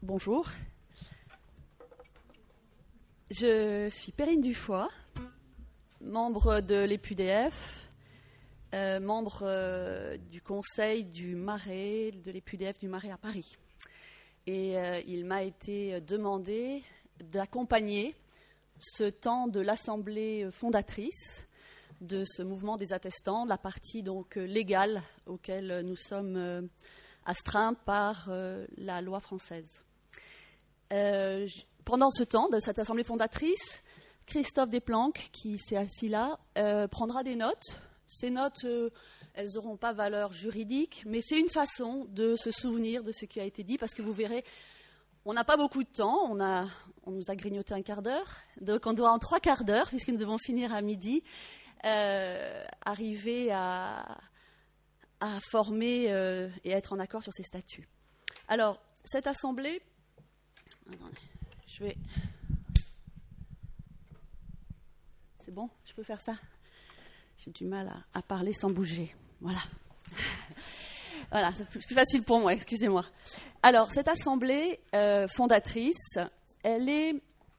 Bonjour. Je suis Perrine Dufoy, membre de l'EPUDF, membre du conseil du Marais, de l'EPUDF du Marais à Paris. Et il m'a été demandé d'accompagner ce temps de l'assemblée fondatrice de ce mouvement des attestants, la partie donc légale auquel nous sommes astreints par la loi française. Pendant ce temps de cette assemblée fondatrice, Christophe Desplanques, qui s'est assis là, prendra des notes. Ces notes, elles n'auront pas valeur juridique, mais c'est une façon de se souvenir de ce qui a été dit, parce que vous verrez, on n'a pas beaucoup de temps, on nous a grignoté un quart d'heure, donc on doit en 3 quarts d'heure, puisque nous devons finir à midi, arriver à former et à être en accord sur ces statuts. Alors, cette assemblée... Attendez, C'est bon, je peux faire ça? J'ai du mal à parler sans bouger. Voilà. Voilà, c'est plus facile pour moi, excusez-moi. Alors, cette assemblée fondatrice, elle est,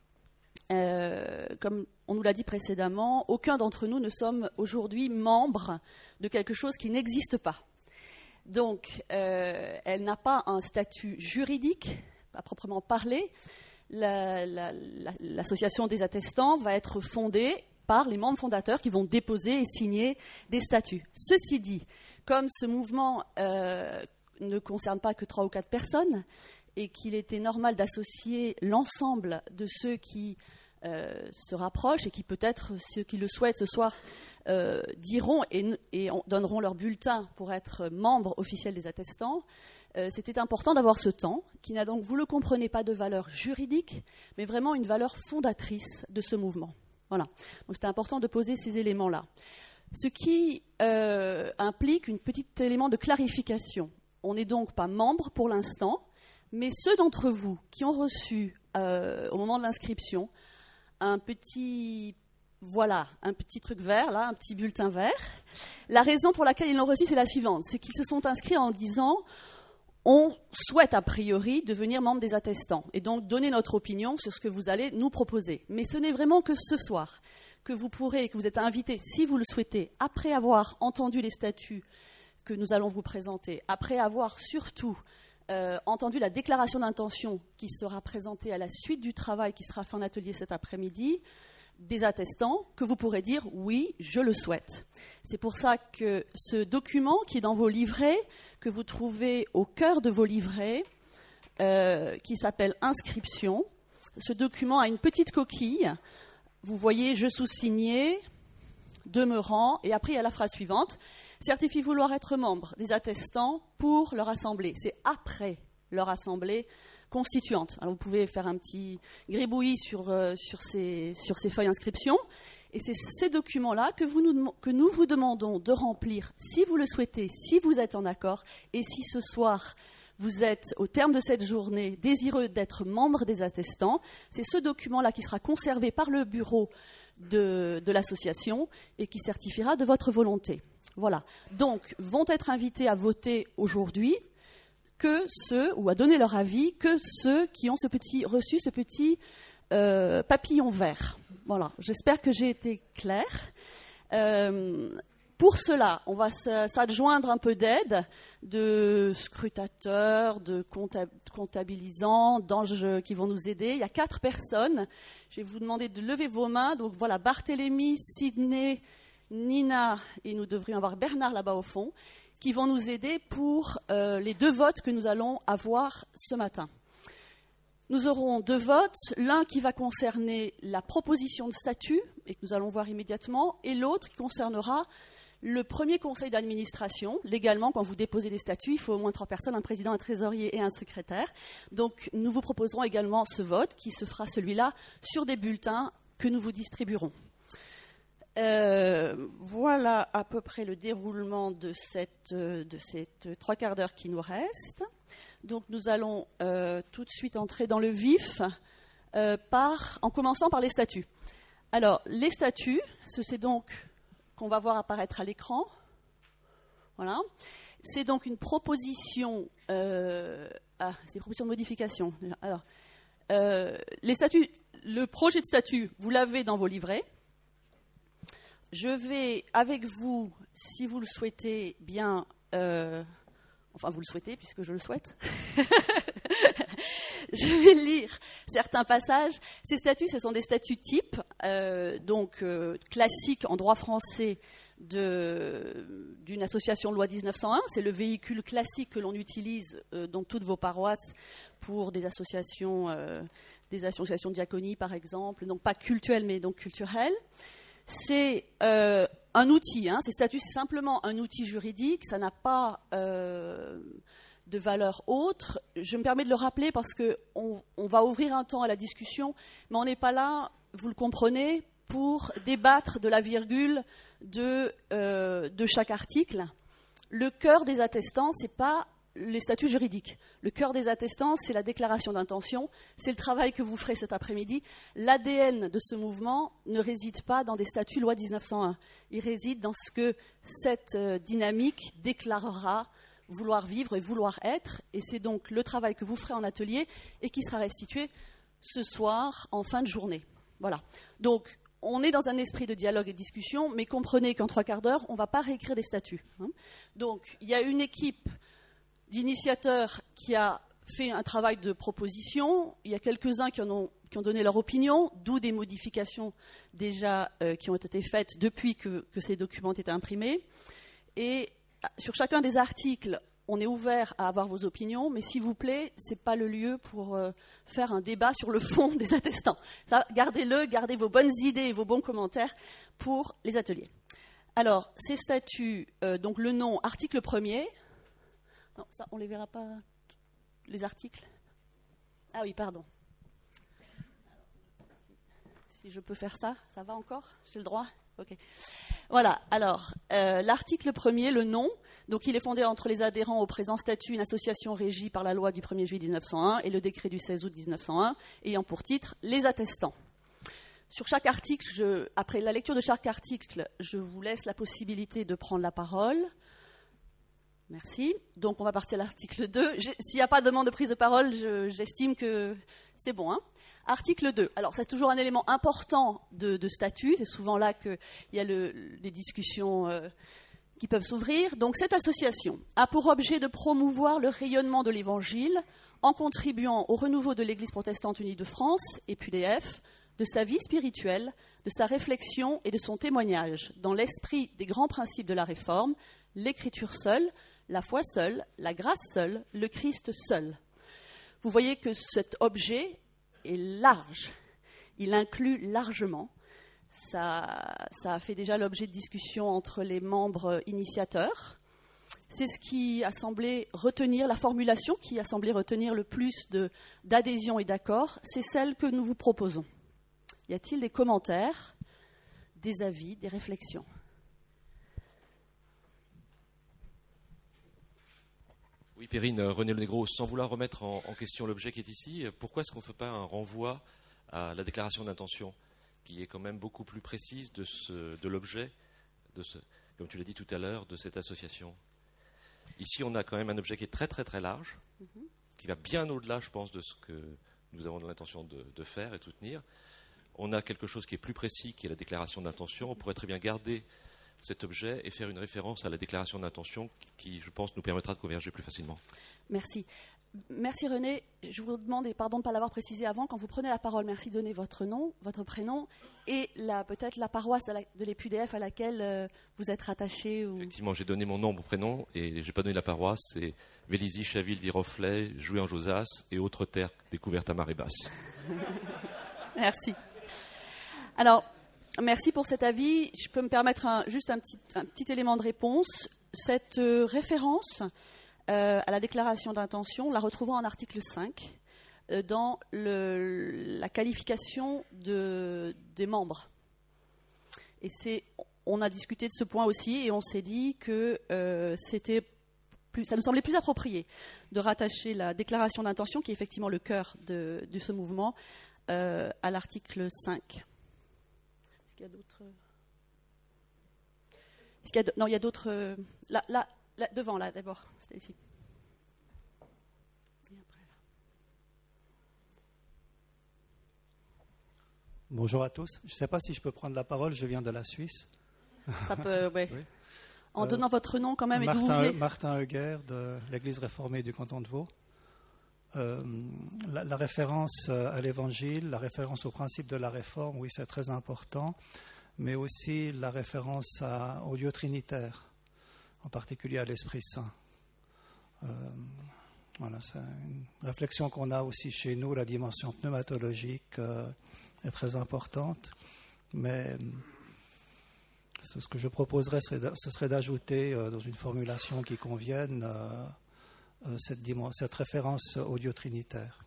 comme on nous l'a dit précédemment, aucun d'entre nous ne sommes aujourd'hui membres de quelque chose qui n'existe pas. Donc, elle n'a pas un statut juridique, à proprement parler. L'association des attestants va être fondée par les membres fondateurs qui vont déposer et signer des statuts. Ceci dit, comme ce mouvement ne concerne pas que 3 ou 4 personnes et qu'il était normal d'associer l'ensemble de ceux qui se rapprochent et qui peut-être, ceux qui le souhaitent ce soir, diront et donneront leur bulletin pour être membres officiels des attestants, c'était important d'avoir ce temps, qui n'a donc, vous le comprenez, pas de valeur juridique, mais vraiment une valeur fondatrice de ce mouvement. Voilà. Donc c'était important de poser ces éléments-là. Ce qui implique un petit élément de clarification. On n'est donc pas membre pour l'instant, mais ceux d'entre vous qui ont reçu, au moment de l'inscription, un petit truc vert, là, un petit bulletin vert. La raison pour laquelle ils l'ont reçu, c'est la suivante. C'est qu'ils se sont inscrits en disant... On souhaite a priori devenir membre des attestants et donc donner notre opinion sur ce que vous allez nous proposer. Mais ce n'est vraiment que ce soir que vous êtes invités, si vous le souhaitez, après avoir entendu les statuts que nous allons vous présenter, après avoir surtout entendu la déclaration d'intention qui sera présentée à la suite du travail qui sera fait en atelier cet après-midi, des attestants, que vous pourrez dire « oui, je le souhaite ». C'est pour ça que ce document qui est dans vos livrets, que vous trouvez au cœur de vos livrets, qui s'appelle « Inscription », ce document a une petite coquille. Vous voyez « Je sous-signé »,« demeurant » et après il y a la phrase suivante « Certifie vouloir être membre des attestants pour leur assemblée ». C'est après leur assemblée constituante. Alors vous pouvez faire un petit gribouillis sur ces feuilles d'inscription. Et c'est ces documents-là que nous vous demandons de remplir, si vous le souhaitez, si vous êtes en accord, et si ce soir vous êtes, au terme de cette journée, désireux d'être membre des attestants. C'est ce document-là qui sera conservé par le bureau de l'association et qui certifiera de votre volonté. Voilà. Donc, vont être invités à voter aujourd'hui que ceux, ou à donner leur avis, que ceux qui ont reçu ce petit papillon vert. Voilà, j'espère que j'ai été claire. Pour cela, on va s'adjoindre un peu d'aide de scrutateurs, de comptabilisants, d'anges qui vont nous aider. Il y a 4 personnes. Je vais vous demander de lever vos mains. Donc voilà, Barthélemy, Sydney, Nina, et nous devrions avoir Bernard là-bas au fond, qui vont nous aider pour les 2 votes que nous allons avoir ce matin. Nous aurons 2 votes, l'un qui va concerner la proposition de statut, et que nous allons voir immédiatement, et l'autre qui concernera le premier conseil d'administration. Légalement, quand vous déposez des statuts, il faut au moins 3 personnes, un président, un trésorier et un secrétaire. Donc nous vous proposerons également ce vote, qui se fera celui-là sur des bulletins que nous vous distribuerons. Voilà à peu près le déroulement de cette 3 quarts d'heure qui nous reste. Donc nous allons tout de suite entrer dans le vif en commençant par les statuts. Alors les statuts, c'est donc qu'on va voir apparaître à l'écran. Voilà. C'est donc une proposition... c'est une proposition de modification. Alors, les statuts, le projet de statut, vous l'avez dans vos livrets. Je vais, avec vous, si vous le souhaitez bien... enfin, vous le souhaitez, puisque je le souhaite. Je vais lire certains passages. Ces statuts, ce sont des statuts types, classiques en droit français d'une association de loi 1901. C'est le véhicule classique que l'on utilise dans toutes vos paroisses pour des associations de diaconie, par exemple, donc pas cultuelles, mais donc culturelles. C'est un outil. Ces statuts, c'est simplement un outil juridique. Ça n'a pas de valeur autre. Je me permets de le rappeler parce qu'on va ouvrir un temps à la discussion, mais on n'est pas là, vous le comprenez, pour débattre de la virgule de chaque article. Le cœur des attestants, ce n'est pas les statuts juridiques. Le cœur des attestants, c'est la déclaration d'intention. C'est le travail que vous ferez cet après-midi. L'ADN de ce mouvement ne réside pas dans des statuts loi 1901. Il réside dans ce que cette dynamique déclarera vouloir vivre et vouloir être. Et c'est donc le travail que vous ferez en atelier et qui sera restitué ce soir en fin de journée. Voilà. Donc, on est dans un esprit de dialogue et de discussion, mais comprenez qu'en 3 quarts d'heure, on ne va pas réécrire des statuts. Donc, il y a une équipe d'initiateurs qui a fait un travail de proposition. Il y a quelques-uns qui ont donné leur opinion, d'où des modifications déjà qui ont été faites depuis que ces documents étaient imprimés. Et sur chacun des articles, on est ouvert à avoir vos opinions, mais s'il vous plaît, ce n'est pas le lieu pour faire un débat sur le fond des attestants. Ça, gardez-le, gardez vos bonnes idées et vos bons commentaires pour les ateliers. Alors, ces statuts, donc le nom, article 1er. Non, ça, on ne les verra pas, les articles. Ah oui, pardon. Si je peux faire ça, ça va encore? J'ai le droit? Ok. Voilà, alors, l'article 1er, le nom, donc il est fondé entre les adhérents au présent statut une association régie par la loi du 1er juillet 1901 et le décret du 16 août 1901, ayant pour titre les attestants. Sur chaque article, après la lecture de chaque article, je vous laisse la possibilité de prendre la parole. Merci. Donc on va partir à l'article 2. S'il n'y a pas de demande de prise de parole, j'estime que c'est bon. Article 2. Alors, c'est toujours un élément important de statut. C'est souvent là qu'il y a des discussions qui peuvent s'ouvrir. Donc, cette association a pour objet de promouvoir le rayonnement de l'Évangile en contribuant au renouveau de l'Église protestante unie de France, EPUDF, de sa vie spirituelle, de sa réflexion et de son témoignage, dans l'esprit des grands principes de la Réforme, l'Écriture seule, la foi seule, la grâce seule, le Christ seul. Vous voyez que cet objet est large, il inclut largement. Ça a fait déjà l'objet de discussions entre les membres initiateurs. C'est ce qui a semblé retenir, la formulation qui a semblé retenir le plus d'adhésion et d'accord, c'est celle que nous vous proposons. Y a-t-il des commentaires, des avis, des réflexions ? Oui, Perrine, René Lenegro, sans vouloir remettre en question l'objet qui est ici, pourquoi est-ce qu'on ne fait pas un renvoi à la déclaration d'intention, qui est quand même beaucoup plus précise de l'objet, comme tu l'as dit tout à l'heure, de cette association ? Ici, on a quand même un objet qui est très très très large, qui va bien au-delà, je pense, de ce que nous avons l'intention de faire et de soutenir. On a quelque chose qui est plus précis, qui est la déclaration d'intention. On pourrait très bien garder cet objet et faire une référence à la déclaration d'intention qui, je pense, nous permettra de converger plus facilement. Merci. Merci René. Je vous demande, et pardon de ne pas l'avoir précisé avant, quand vous prenez la parole, merci de donner votre nom, votre prénom et peut-être la paroisse de l'EPUDF à laquelle vous êtes rattaché. Ou... Effectivement, j'ai donné mon nom, mon prénom et je n'ai pas donné la paroisse. C'est Vélizy, Chaville, Viroflay, Joué en Josas et autres terres découvertes à marée basse. Merci. Alors, merci pour cet avis. Je peux me permettre juste un petit élément de réponse. Cette référence à la déclaration d'intention, la retrouvons en article 5 dans la qualification des membres. Et on a discuté de ce point aussi et on s'est dit que ça nous semblait plus approprié de rattacher la déclaration d'intention, qui est effectivement le cœur de ce mouvement, à l'article 5. Est-ce qu'il y a d'autres... Non, il y a d'autres... Là, Là, devant, là, d'abord. C'était ici. Et après, là. Bonjour à tous. Je ne sais pas si je peux prendre la parole, je viens de la Suisse. Ça peut, ouais. Oui. En donnant votre nom quand même et d'où vous venez. Martin Heger de l'Église réformée du canton de Vaud. La référence à l'Évangile, la référence au principe de la réforme, oui, c'est très important, mais aussi la référence au Dieu trinitaire, en particulier à l'Esprit Saint. Voilà, c'est une réflexion qu'on a aussi chez nous. La dimension pneumatologique est très importante, mais ce que je proposerais, ce serait d'ajouter dans une formulation qui convienne cette référence au Dieu trinitaire.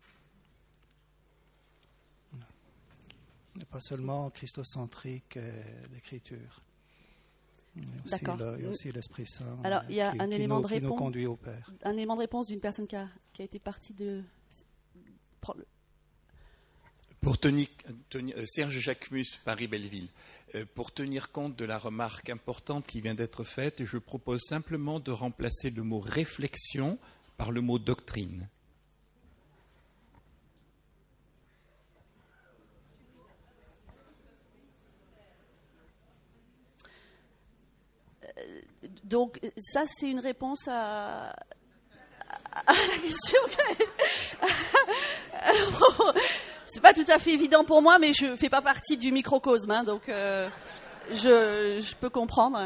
Et pas seulement christocentrique et l'Écriture. Il y a aussi l'Esprit Saint. Alors, il y a un élément de réponse. Qui nous conduit au Père. Un élément de réponse d'une personne qui a été partie de. Pour Serge Jacquemus, Paris-Belleville, pour tenir compte de la remarque importante qui vient d'être faite, je propose simplement de remplacer le mot réflexion par le mot doctrine. Donc, ça, c'est une réponse à la question. Alors, c'est pas tout à fait évident pour moi, mais je fais pas partie du microcosme, hein, donc je peux comprendre.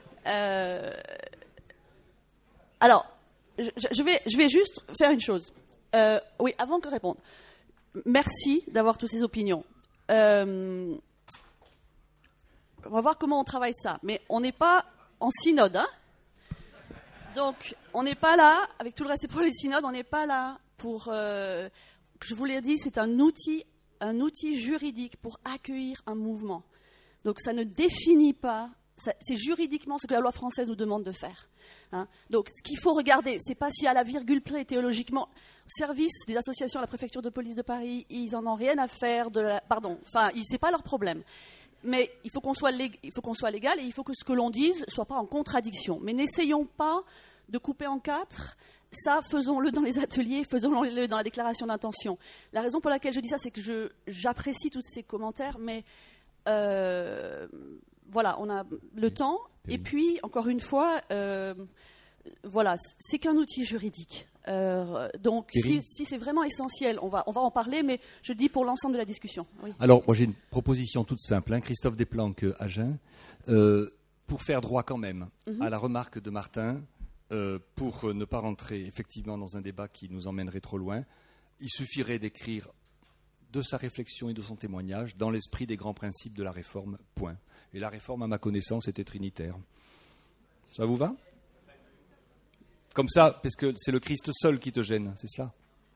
Alors, je vais juste faire une chose. Oui, avant que répondre. Merci d'avoir toutes ces opinions. On va voir comment on travaille ça, mais on n'est pas en synode, hein. Donc, on n'est pas là, avec tout le reste pour les synodes, on n'est pas là pour... je vous l'ai dit, c'est un outil juridique pour accueillir un mouvement. Donc, ça ne définit pas... C'est juridiquement ce que la loi française nous demande de faire. Hein. Donc, ce qu'il faut regarder, c'est pas si à la virgule près, théologiquement... Service des associations à la préfecture de police de Paris, ils en ont rien à faire de la... Pardon, enfin, c'est pas leur problème. Mais il faut qu'on soit légal et il faut que ce que l'on dise ne soit pas en contradiction. Mais n'essayons pas de couper en quatre. Ça, faisons-le dans les ateliers, faisons-le dans la déclaration d'intention. La raison pour laquelle je dis ça, c'est que j'apprécie tous ces commentaires, mais voilà, on a le temps. Et puis, encore une fois, voilà, c'est qu'un outil juridique. Donc, si c'est vraiment essentiel, on va en parler, mais je le dis pour l'ensemble de la discussion. Oui. Alors, moi j'ai une proposition toute simple, hein, Christophe Desplanques, Agen, pour faire droit quand même à la remarque de Martin, pour ne pas rentrer effectivement dans un débat qui nous emmènerait trop loin, il suffirait d'écrire de sa réflexion et de son témoignage dans l'esprit des grands principes de la réforme, point. Et la réforme, à ma connaissance, était trinitaire. Ça vous va ? Comme ça, parce que c'est le Christ seul qui te gêne, c'est cela ?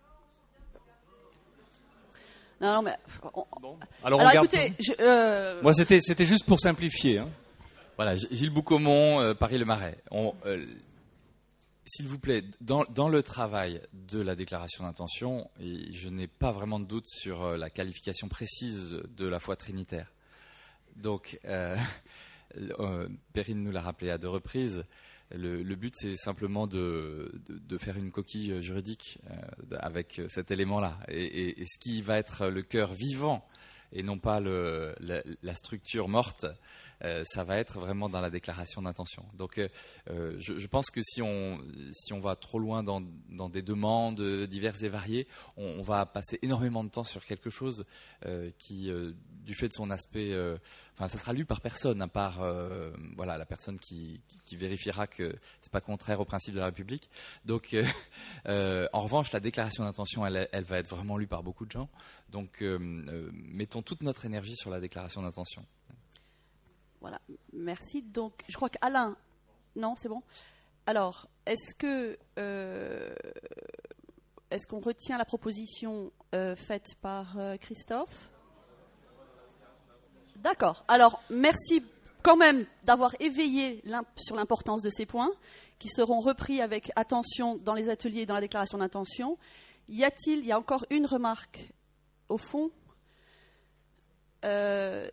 Non, mais... Bon. Alors écoutez... Moi, c'était juste pour simplifier. Hein. Voilà, Gilles Boucaumont, Paris-Le Marais. S'il vous plaît, dans le travail de la déclaration d'intention, et je n'ai pas vraiment de doute sur la qualification précise de la foi trinitaire. Donc, Perrine nous l'a rappelé à 2 reprises, le but c'est simplement de faire une coquille juridique avec cet élément-là. Et ce qui va être le cœur vivant et non pas la structure morte, ça va être vraiment dans la déclaration d'intention. Donc je pense que si on va trop loin dans des demandes diverses et variées, on va passer énormément de temps sur quelque chose qui, du fait de son aspect, ça sera lu par personne, à part voilà, la personne qui vérifiera que c'est pas contraire au principe de la République. Donc en revanche, la déclaration d'intention, elle va être vraiment lue par beaucoup de gens. Donc mettons toute notre énergie sur la déclaration d'intention. Voilà, merci. Donc, je crois qu'Alain... Non, c'est bon. Alors, est-ce qu'on retient la proposition faite par Christophe ? D'accord. Alors, merci quand même d'avoir éveillé sur l'importance de ces points, qui seront repris avec attention dans les ateliers et dans la déclaration d'intention. Il y a encore une remarque au fond.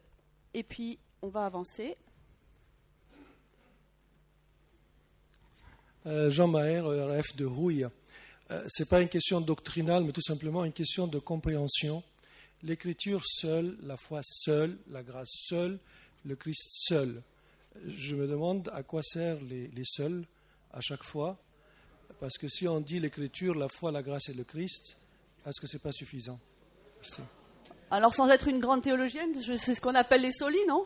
Et puis... on va avancer. Jean Maher, RF de Rouille. Ce n'est pas une question doctrinale, mais tout simplement une question de compréhension. L'Écriture seule, la foi seule, la grâce seule, le Christ seul. Je me demande à quoi servent les seuls à chaque fois, parce que si on dit l'Écriture, la foi, la grâce et le Christ, est-ce que ce n'est pas suffisant? Merci. Alors, sans être une grande théologienne, c'est ce qu'on appelle les solis, non?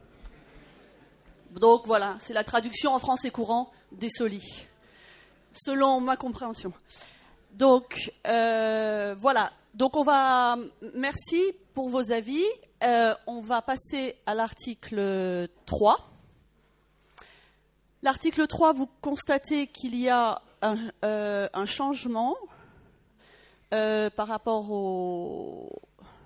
Donc voilà, c'est la traduction en français courant des solis, selon ma compréhension. Donc voilà, donc merci pour vos avis. On va passer à l'article 3. L'article 3, vous constatez qu'il y a un changement par rapport aux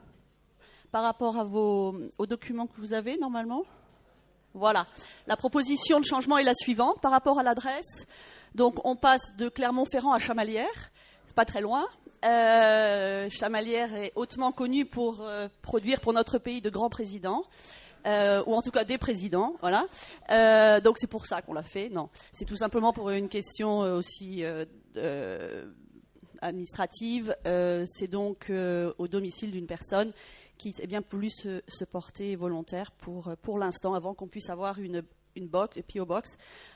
documents que vous avez normalement. Voilà. La proposition de changement est la suivante par rapport à l'adresse. Donc, on passe de Clermont-Ferrand à Chamalières. C'est pas très loin. Chamalières est hautement connue pour produire pour notre pays de grands présidents, ou en tout cas des présidents. Voilà. Donc, c'est pour ça qu'on l'a fait. Non, c'est tout simplement pour une question aussi administrative. C'est donc au domicile d'une personne qui a bien voulu se porter volontaire pour l'instant, avant qu'on puisse avoir une PO Box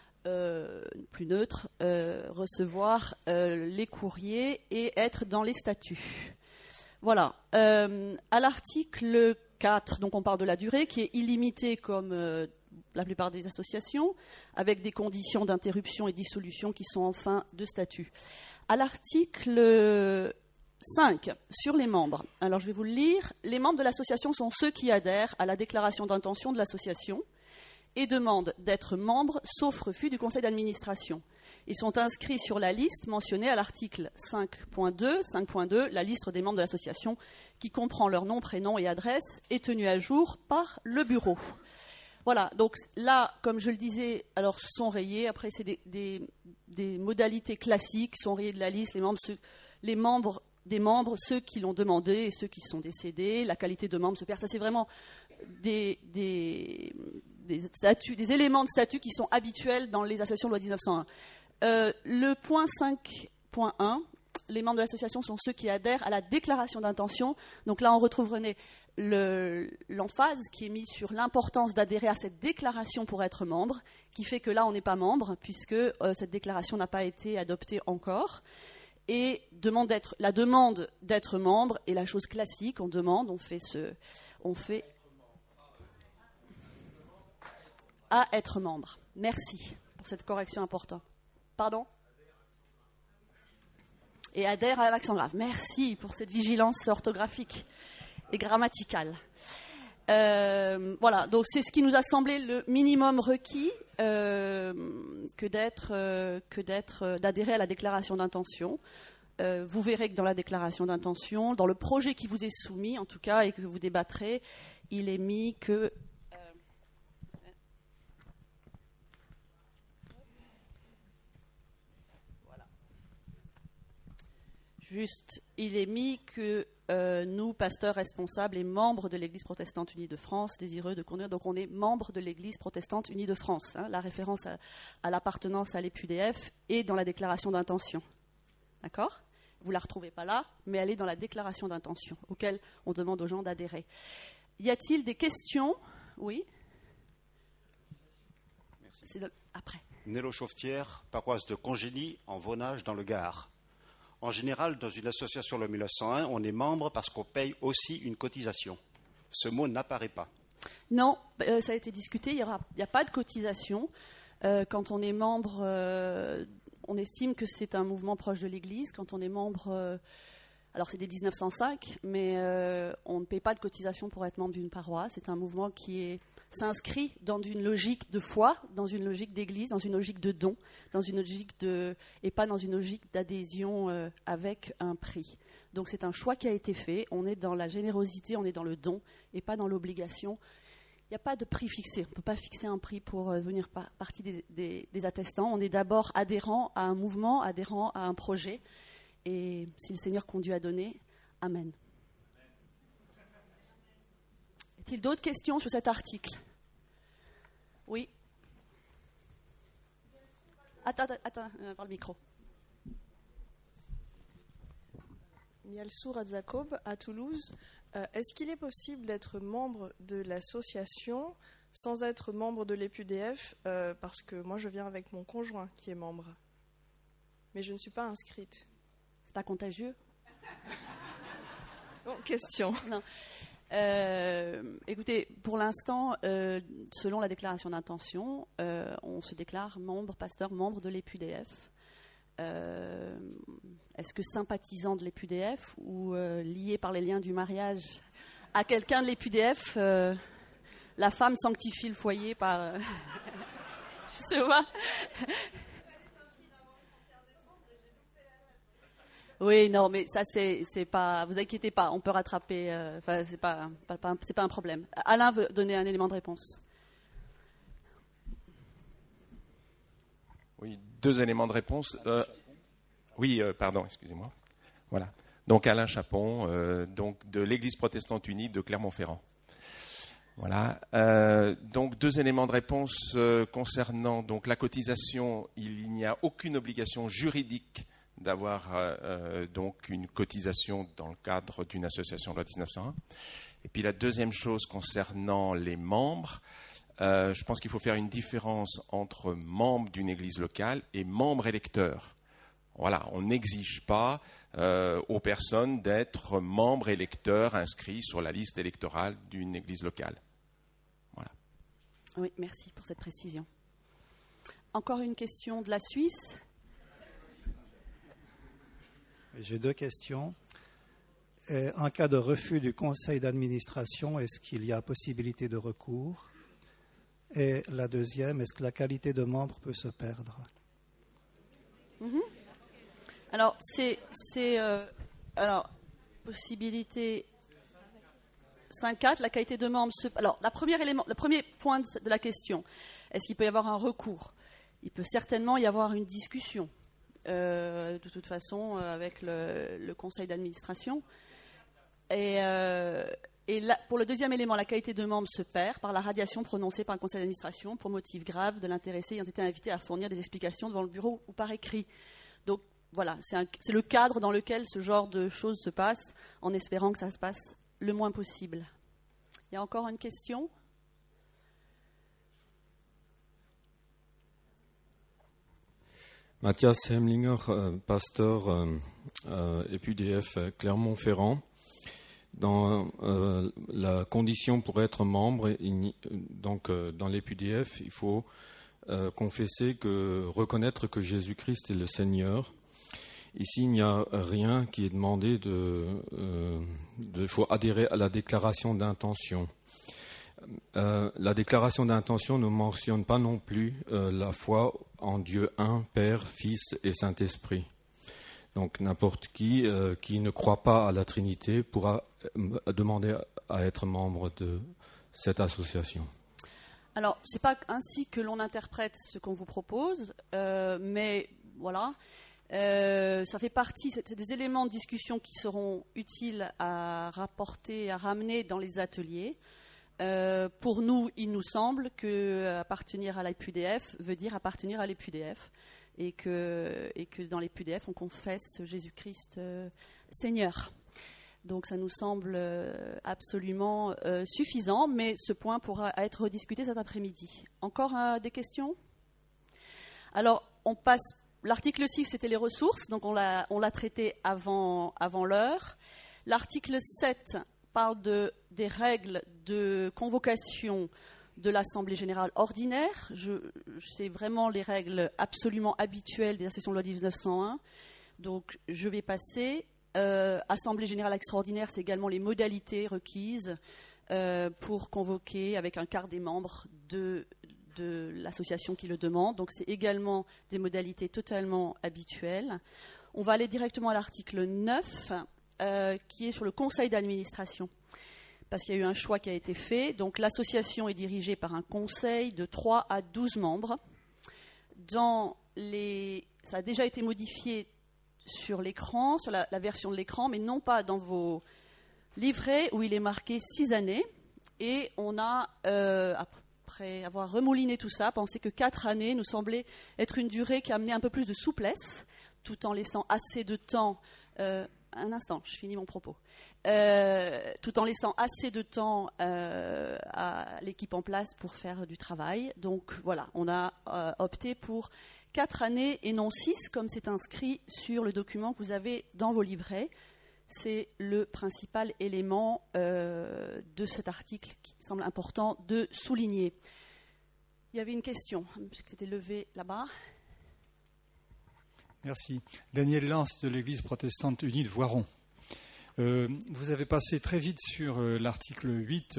plus neutre, recevoir les courriers et être dans les statuts. Voilà. À l'article 4, donc on parle de la durée, qui est illimitée comme la plupart des associations, avec des conditions d'interruption et dissolution qui sont en fin de statut. À l'article 5, sur les membres. Alors, je vais vous le lire. Les membres de l'association sont ceux qui adhèrent à la déclaration d'intention de l'association et demandent d'être membres, sauf refus du conseil d'administration. Ils sont inscrits sur la liste mentionnée à l'article 5.2, la liste des membres de l'association, qui comprend leur nom, prénom et adresse, est tenue à jour par le bureau. Voilà, donc là, comme je le disais, alors sont rayés, après c'est des modalités classiques, sont rayés de la liste, les membres des membres, ceux qui l'ont demandé et ceux qui sont décédés, la qualité de membre se perd. Ça, c'est vraiment des éléments de statut qui sont habituels dans les associations de loi 1901. Le point 5.1, les membres de l'association sont ceux qui adhèrent à la déclaration d'intention. Donc là, on retrouve, René, l'emphase qui est mise sur l'importance d'adhérer à cette déclaration pour être membre, qui fait que là, on n'est pas membre, puisque cette déclaration n'a pas été adoptée encore. Et la demande d'être membre est la chose classique. On fait à être membre. Merci pour cette correction importante. Pardon ? Et adhère à l'accent grave. Merci pour cette vigilance orthographique et grammaticale. Voilà, donc c'est ce qui nous a semblé le minimum requis que d'adhérer à la déclaration d'intention. Vous verrez que dans la déclaration d'intention, dans le projet qui vous est soumis en tout cas et que vous débattrez, il est mis que il est mis que nous, pasteurs responsables et membres de l'Église protestante unie de France, désireux de conduire, donc on est membre de l'Église protestante unie de France. La référence à l'appartenance à l'EPUDF est dans la déclaration d'intention. D'accord ? Vous ne la retrouvez pas là, mais elle est dans la déclaration d'intention, auquel on demande aux gens d'adhérer. Y a-t-il des questions ? Oui ? Merci. Après. Nello Chauftière, paroisse de Congénie, en Vaunage, dans le Gard. En général, dans une association loi 1901, on est membre parce qu'on paye aussi une cotisation. Ce mot n'apparaît pas. Non, ça a été discuté, il n'y a pas de cotisation. Quand on est membre, on estime que c'est un mouvement proche de l'Église. Quand on est membre, alors c'est dès 1905, mais on ne paye pas de cotisation pour être membre d'une paroisse. C'est un mouvement qui s'inscrit dans une logique de foi, dans une logique d'église, dans une logique de don, et pas dans une logique d'adhésion avec un prix. Donc c'est un choix qui a été fait. On est dans la générosité, on est dans le don et pas dans l'obligation. Il n'y a pas de prix fixé. On ne peut pas fixer un prix pour devenir partie des attestants. On est d'abord adhérent à un mouvement, adhérent à un projet. Et si le Seigneur conduit à donner, Amen. Y a-t-il d'autres questions sur cet article ? Oui. Attends, par le micro. Mialsou Radzakob à Toulouse. Est-ce qu'il est possible d'être membre de l'association sans être membre de l'EPUDF parce que moi je viens avec mon conjoint qui est membre, mais je ne suis pas inscrite. C'est pas contagieux? Non, question. Non. Écoutez, pour l'instant, selon la déclaration d'intention, on se déclare pasteur membre de l'EPUDF. Est-ce que sympathisant de l'EPUDF ou lié par les liens du mariage à quelqu'un de l'EPUDF, la femme sanctifie le foyer par... Je sais pas. Oui, non, mais ça c'est pas. Vous inquiétez pas, on peut rattraper. Enfin, c'est pas un problème. Alain veut donner un élément de réponse. Oui, 2 éléments de réponse. Pardon, excusez-moi. Voilà. Donc Alain Chapon, donc de l'Église protestante unie de Clermont-Ferrand. Voilà. Donc 2 éléments de réponse concernant donc la cotisation. Il n'y a aucune obligation juridique d'avoir donc une cotisation dans le cadre d'une association de loi 1901. Et puis la deuxième chose concernant les membres. Je pense qu'il faut faire une différence entre membre d'une église locale et membre électeur. Voilà, on n'exige pas aux personnes d'être membres électeurs inscrits sur la liste électorale d'une église locale. Voilà. Oui, merci pour cette précision. Encore une question de la Suisse. J'ai 2 questions. En cas de refus du conseil d'administration, est-ce qu'il y a possibilité de recours? Et la deuxième, est-ce que la qualité de membre peut se perdre? Alors, possibilité 5.4, la qualité de membre se... Alors, le premier point de la question, est-ce qu'il peut y avoir un recours? Il peut certainement y avoir une discussion, de toute façon, avec le conseil d'administration. Et là, pour le deuxième élément, la qualité de membre se perd par la radiation prononcée par le conseil d'administration pour motif grave de l'intéressé ayant été invité à fournir des explications devant le bureau ou par écrit. Donc voilà, c'est le cadre dans lequel ce genre de choses se passe, en espérant que ça se passe le moins possible. Il y a encore une question ? Mathias Hemlinger, pasteur EPUDF Clermont-Ferrand. Dans la condition pour être membre, donc dans l'EPUDF, il faut reconnaître que Jésus-Christ est le Seigneur. Ici, il n'y a rien qui est demandé il faut adhérer à la déclaration d'intention. La déclaration d'intention ne mentionne pas non plus la foi en Dieu un, Père, Fils et Saint-Esprit. Donc n'importe qui ne croit pas à la Trinité pourra demander à être membre de cette association. Alors, ce n'est pas ainsi que l'on interprète ce qu'on vous propose, mais voilà, ça fait partie, c'est des éléments de discussion qui seront utiles à rapporter, à ramener dans les ateliers. Pour nous, il nous semble qu'appartenir à l'EPUDF veut dire appartenir à l'EPUDF et que dans l'EPUDF, on confesse Jésus-Christ Seigneur. Donc ça nous semble absolument suffisant, mais ce point pourra être rediscuté cet après-midi. Encore des questions ? Alors, on passe. L'article 6, c'était les ressources, donc on l'a traité avant l'heure. L'article 7 parle des règles de convocation de l'Assemblée générale ordinaire. C'est vraiment les règles absolument habituelles des associations de loi 1901. Donc, je vais passer. Assemblée générale extraordinaire, c'est également les modalités requises pour convoquer avec un quart des membres de l'association qui le demande. Donc, c'est également des modalités totalement habituelles. On va aller directement à l'article 9, qui est sur le conseil d'administration. Parce qu'il y a eu un choix qui a été fait. Donc, l'association est dirigée par un conseil de 3 à 12 membres. Ça a déjà été modifié sur l'écran, sur la version de l'écran, mais non pas dans vos livrets où il est marqué 6 années. Et on a, après avoir remouliné tout ça, pensé que 4 années nous semblait être une durée qui amenait un peu plus de souplesse, tout en laissant assez de temps. Un instant, je finis mon propos. Tout en laissant assez de temps à l'équipe en place pour faire du travail. Donc voilà, on a opté pour 4 années et non 6, comme c'est inscrit sur le document que vous avez dans vos livrets. C'est le principal élément de cet article qui me semble important de souligner. Il y avait une question qui s'était levée là-bas. Merci. Daniel Lance de l'Église protestante unie de Voiron. Vous avez passé très vite sur l'article 8,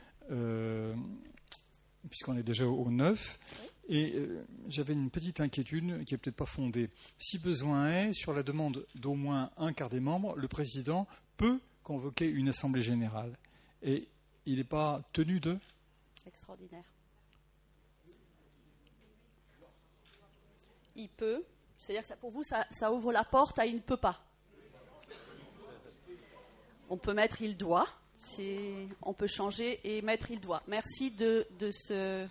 puisqu'on est déjà au 9. Et j'avais une petite inquiétude qui n'est peut-être pas fondée. Si besoin est, sur la demande d'au moins un quart des membres, le président peut convoquer une assemblée générale. Et il n'est pas tenu de... Extraordinaire. Il peut. C'est-à-dire que pour vous, ça ouvre la porte à il ne peut pas. On peut mettre il doit. On peut changer et mettre il doit. Merci de ce...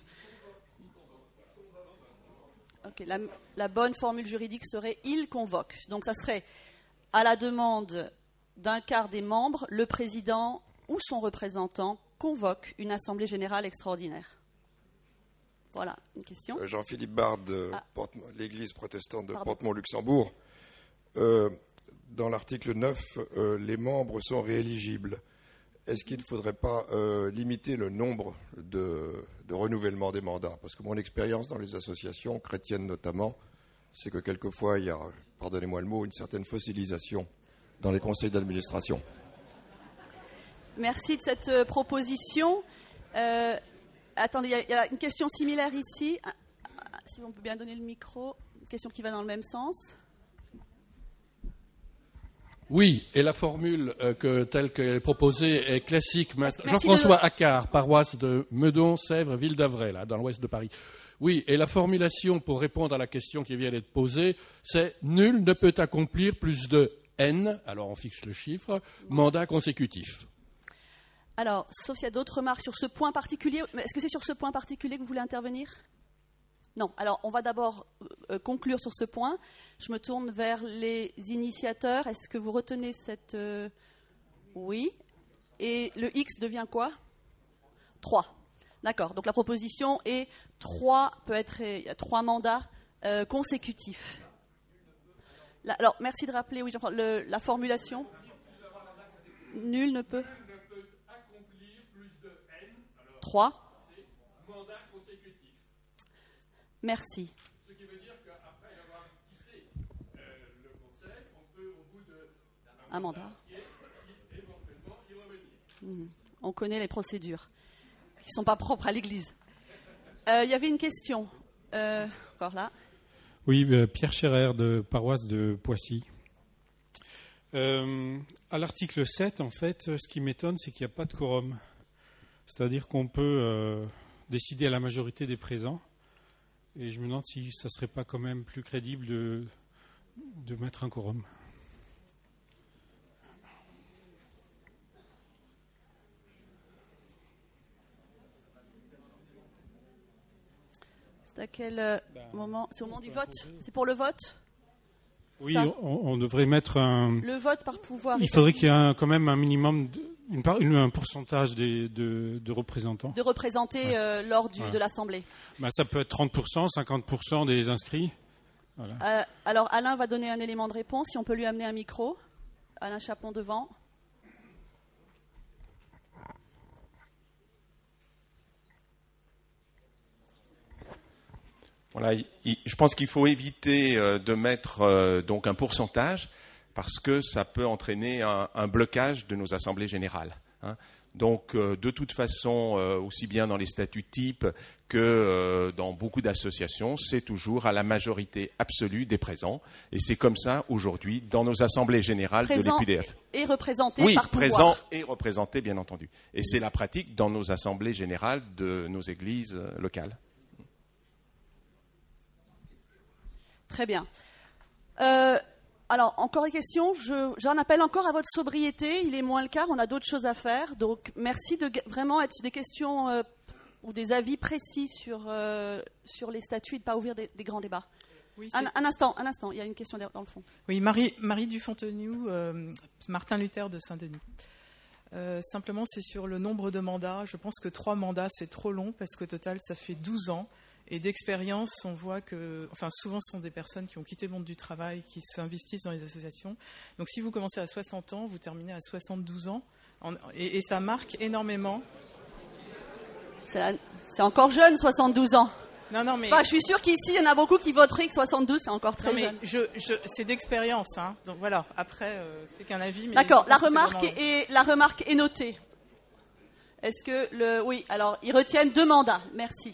Okay, la bonne formule juridique serait « il convoque ». Donc ça serait à la demande d'un quart des membres, le président ou son représentant convoque une assemblée générale extraordinaire. Voilà, une question. Jean-Philippe Bard, l'Église protestante de Portemont-Luxembourg. Dans l'article 9, les membres sont rééligibles. Est-ce qu'il ne faudrait pas limiter le nombre de renouvellement des mandats? Parce que mon expérience dans les associations chrétiennes notamment, c'est que quelquefois il y a, pardonnez-moi le mot, une certaine fossilisation dans les conseils d'administration. Merci de cette proposition. Attendez, il y a une question similaire ici. Si on peut bien donner le micro, une question qui va dans le même sens. Oui, et la formule telle qu'elle est proposée est classique. Jean-François Accard, paroisse de Meudon, Sèvres, Ville d'Avray, là, dans l'ouest de Paris. Oui, et la formulation pour répondre à la question qui vient d'être posée, c'est « Nul ne peut accomplir plus de N », alors on fixe le chiffre, mandat consécutif. Alors, sauf s'il y a d'autres remarques sur ce point particulier, est-ce que c'est sur ce point particulier que vous voulez intervenir ? Non. Alors, on va d'abord conclure sur ce point. Je me tourne vers les initiateurs. Est-ce que vous retenez cette... Oui. Et le X devient quoi ? 3. D'accord. Donc, la proposition est 3, il y a 3 mandats consécutifs. Alors, merci de rappeler, oui, la formulation. Nul ne peut accomplir plus de N. 3. Mandat consécutif. Merci. Ce qui veut dire qu'après avoir quitté le Conseil, on peut, au bout d'un mandat, éventuellement y revenir. On connaît les procédures qui ne sont pas propres à l'Église. Il y avait une question. Encore là. Oui, Pierre Scherer de paroisse de Poissy. À l'article 7, en fait, ce qui m'étonne, c'est qu'il n'y a pas de quorum. C'est-à-dire qu'on peut décider à la majorité des présents. Et je me demande si ça ne serait pas quand même plus crédible de mettre un quorum. C'est à quel moment ? C'est au moment du vote ? C'est pour le vote ? Oui, on devrait mettre un... Le vote par pouvoir. Il faudrait qu'il y ait quand même un minimum, un pourcentage de représentants. De représenter lors de l'Assemblée. Ça peut être 30%, 50% des inscrits. Voilà. Alors Alain va donner un élément de réponse. Si on peut lui amener un micro. Alain Chapon devant. Voilà, je pense qu'il faut éviter de mettre donc un pourcentage parce que ça peut entraîner un blocage de nos assemblées générales. Donc, de toute façon, aussi bien dans les statuts types que dans beaucoup d'associations, c'est toujours à la majorité absolue des présents. Et c'est comme ça, aujourd'hui, dans nos assemblées générales de l'EPUDF. Et représenté par pouvoir. Oui, présent et représenté, bien entendu. Et c'est la pratique dans nos assemblées générales de nos églises locales. Très bien. Alors, encore une question. J'en appelle encore à votre sobriété. Il est moins le quart. On a d'autres choses à faire. Donc, merci de vraiment être des questions ou des avis précis sur les statuts et de ne pas ouvrir des grands débats. Oui, un instant, il y a une question dans le fond. Oui, Marie Dufontenou, Martin Luther de Saint-Denis. Simplement, c'est sur le nombre de mandats. Je pense que 3 mandats, c'est trop long parce qu'au total, ça fait 12 ans. Et d'expérience, on voit que, souvent, ce sont des personnes qui ont quitté le monde du travail, qui s'investissent dans les associations. Donc, si vous commencez à 60 ans, vous terminez à 72 ans. Et ça marque énormément. C'est encore jeune, 72 ans. Non, mais... je suis sûre qu'ici, il y en a beaucoup qui voteraient que 72, c'est encore très jeune. C'est d'expérience. Hein. Donc voilà, après, c'est qu'un avis. Mais d'accord, la remarque est notée. Est-ce que oui, alors, ils retiennent 2 mandats. Merci.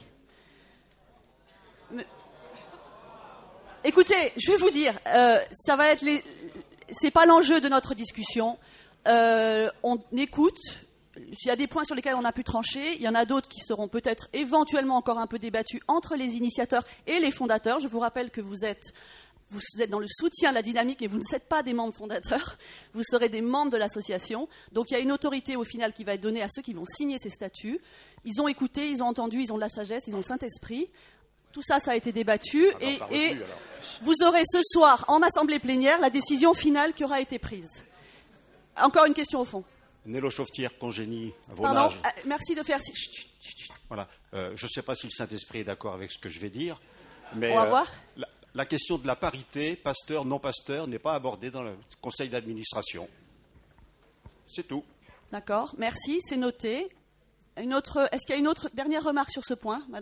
Écoutez, je vais vous dire, ça va être c'est pas l'enjeu de notre discussion. On écoute. Il y a des points sur lesquels on a pu trancher. Il y en a d'autres qui seront peut-être éventuellement encore un peu débattus entre les initiateurs et les fondateurs. Je vous rappelle que vous êtes dans le soutien de la dynamique, mais vous ne êtes pas des membres fondateurs. Vous serez des membres de l'association. Donc il y a une autorité au final qui va être donnée à ceux qui vont signer ces statuts. Ils ont écouté, ils ont entendu, ils ont de la sagesse, ils ont le Saint-Esprit. Tout ça, ça a été débattu. Et vous aurez ce soir, en assemblée plénière, la décision finale qui aura été prise. Encore une question au fond. Nello Chauftière, congénie, à Pardon, âge. merci de faire... Voilà. Je ne sais pas si le Saint-Esprit est d'accord avec ce que je vais dire, mais on va voir. La question de la parité, pasteur, non pasteur, n'est pas abordée dans le conseil d'administration. C'est tout. D'accord, merci, c'est noté. Est-ce qu'il y a une autre dernière remarque sur ce point, madame ?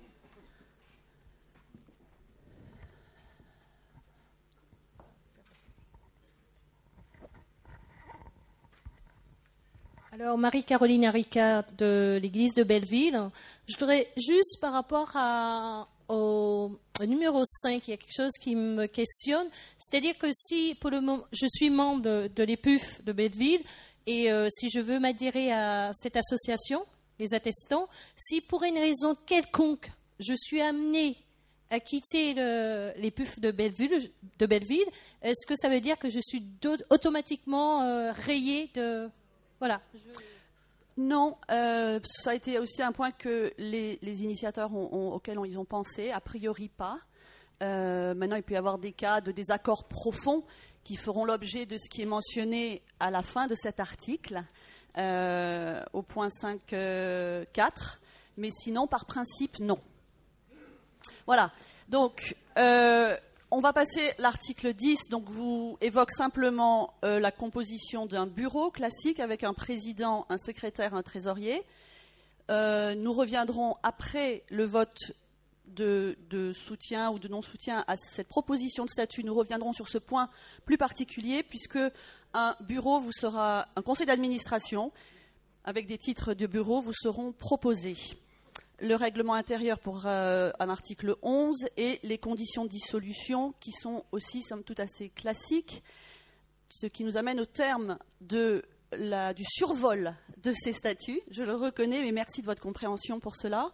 Alors, Marie-Caroline Arica de l'église de Belleville. Je voudrais juste par rapport au numéro 5, il y a quelque chose qui me questionne. C'est-à-dire que si, pour le moment, je suis membre de l'EPUF de Belleville et si je veux m'adhérer à cette association, les attestants, si pour une raison quelconque, je suis amenée à quitter l'EPUF de Belleville, est-ce que ça veut dire que je suis automatiquement rayée de... Voilà. Non, ça a été aussi un point que les initiateurs auxquels ils ont pensé, a priori pas. Maintenant, il peut y avoir des cas de désaccords profonds qui feront l'objet de ce qui est mentionné à la fin de cet article, au point 5.4, mais sinon, par principe, non. Voilà. Donc, on va passer l'article 10, donc vous évoque simplement la composition d'un bureau classique avec un président, un secrétaire, un trésorier. Nous reviendrons après le vote de soutien ou de non-soutien à cette proposition de statut. Nous reviendrons sur ce point plus particulier puisque un bureau un conseil d'administration avec des titres de bureau vous seront proposés. Le règlement intérieur pour un article 11 et les conditions de dissolution qui sont aussi, somme toute, assez classiques, ce qui nous amène au terme du survol de ces statuts. Je le reconnais, mais merci de votre compréhension pour cela,